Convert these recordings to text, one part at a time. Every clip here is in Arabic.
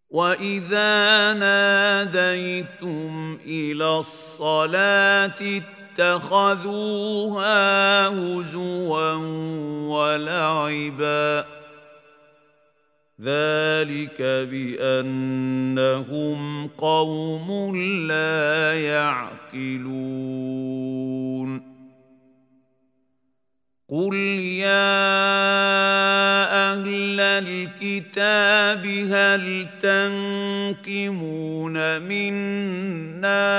وإذا ناديتم إلى الصلاة اتخذوها هزوا ولعبا ذلك بأنهم قوم لا يعقلون قل يا أهل الكتاب هل تنقمون منا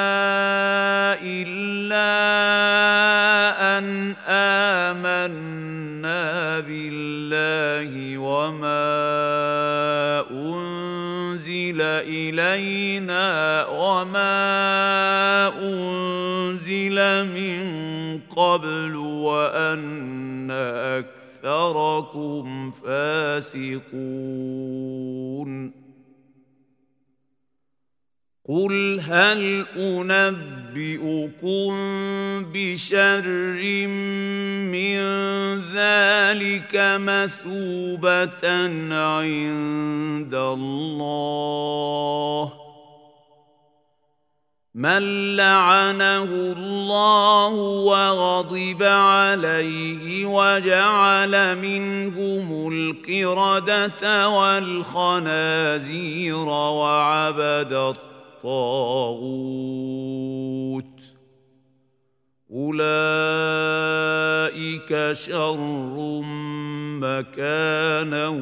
إلا أن آمنا بالله وما أنزل إلينا وما أنزل من قبل وأن أكثركم فاسقون قل هل أنبئكم بشر من ذلك مثوبة عند الله من لعنه الله وغضب عليه وجعل منهم القردة والخنازير وعبد الطاغوت أولئك شر مكانا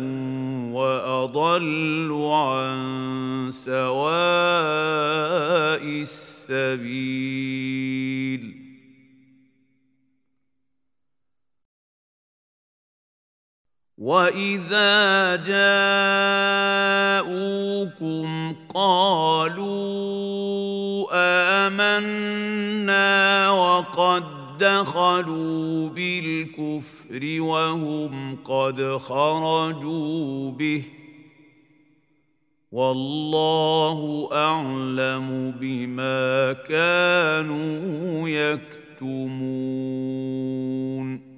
وأضل عن سواء السبيل وإذا جاءوكم قالوا آمنا وقد دخلوا بالكفر وهم قد خرجوا به والله أعلم بما كانوا يكتمون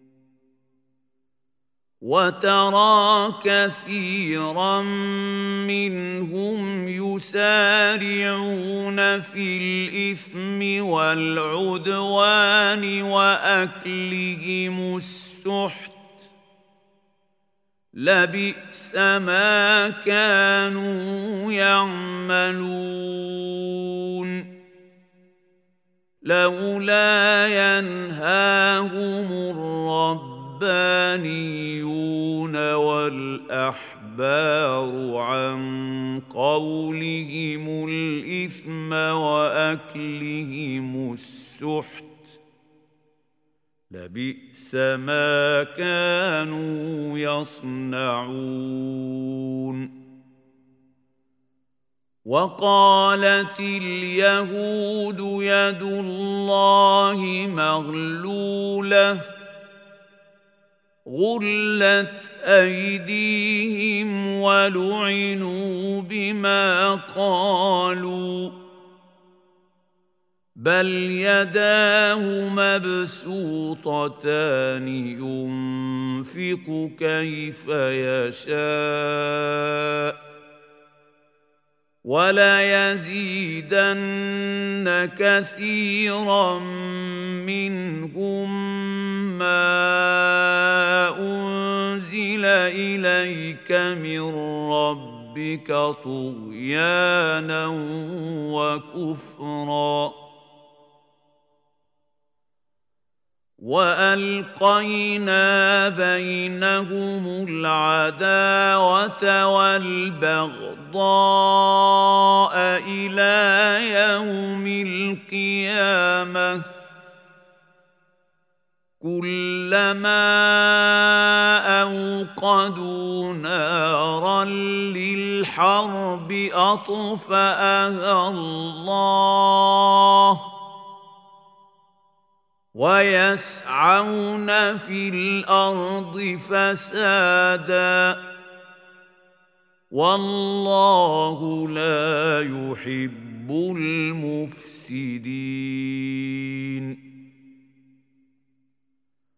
وترى كثيرا منهم يسارعون في الإثم والعدوان وأكلهم السحت لبئس ما كانوا يعملون لولا ينهاهم الربانيون والأحبار عن قولهم الإثم وأكلهم السحت لبئس ما كانوا يصنعون وقالت اليهود يد الله مغلولة غلت أيديهم ولعنوا بما قالوا بل يداه مبسوطتان ينفق كيف يشاء وليزيدن كثيرا منهم ما أنزل إليك من ربك طغيانا وكفرا وألقينا بينهم العداوة والبغضاء إلى يوم القيامة كلما أوقدوا نارا للحرب أطفأها الله ويسعون في الأرض فسادا والله لا يحب المفسدين